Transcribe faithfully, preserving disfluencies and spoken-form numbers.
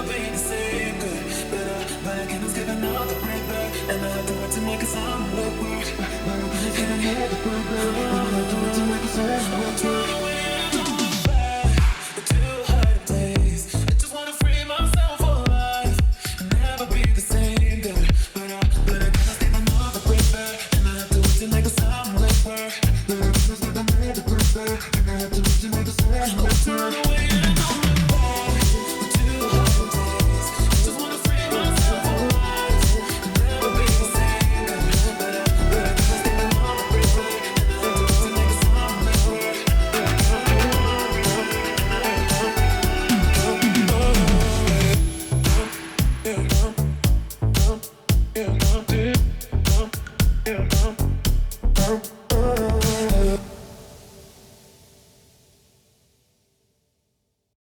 be the same, good. But uh, but I can't give another break back, and I have to work to make it sound look work. But I can't give another break back, and I have to work to make it sound look work. Turn